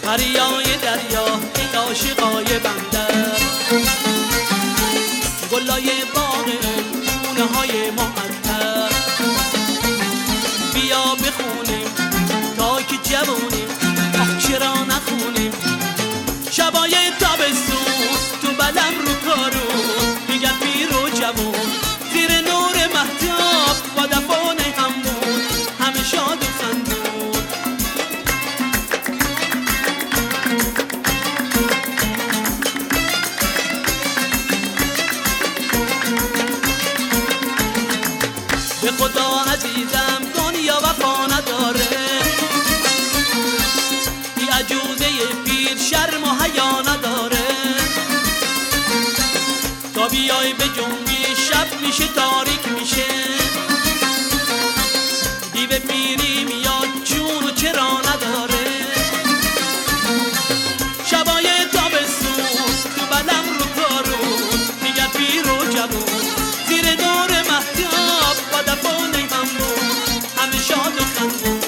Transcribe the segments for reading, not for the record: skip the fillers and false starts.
دریای دریا ای عاشقای بندر، گلای باغ خونه های معطر، بیا بخونیم تا که جوونیم، آه چرا نخونیم شبای تابستون تو بلم رو کارون، میگن پیر و جوون زیر نور مهتاب با دفان همون همه شاد و خندون. به خدا عزیزم دنیا وفا نداره، بی عجوزه پیر شرم و حیا نداره، تا بیای به جنبی شب میشه تاریک میشه، دیو پیری میاد چون و چرا نداره، شبای تابستون تو بلم رو کارون، میگن پیر و جوون زیر نور مهتاب با دفان همون همه شاد و خندون.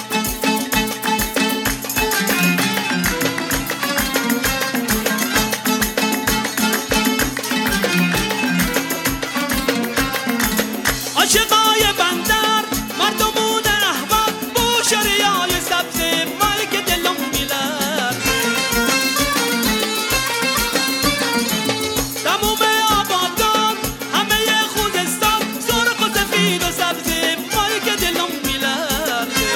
عاشقای بندر مردمون احباب بو شریای سبز مای که دلم میلرزه، تموم آبادان همه خوزستان سرخ و سفید و سبز مای که دلم میلرزه،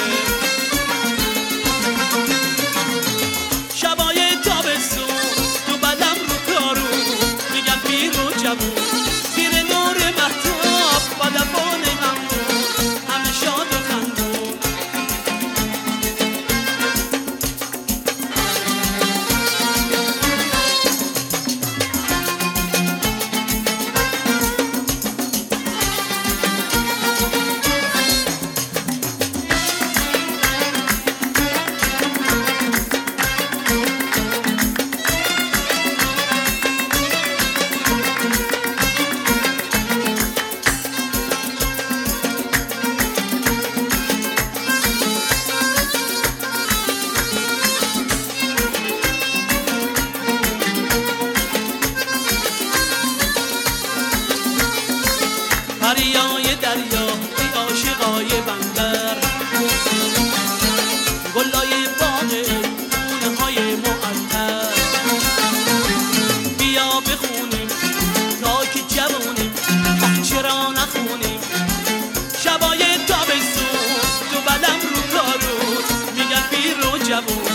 شبای تابستون تو بلم رو کارون، میگن پیر و جوون زیر نور مهتاب با دفان همون همه شاد و خندون. دریای دریا ای عاشقای بندر، گلای باغ خونه های معطر، بیا بخونیم تا که جوونیم، آه چرا نخونیم شبای تابستون تو بلم رو کارون، میگن پیر و جوون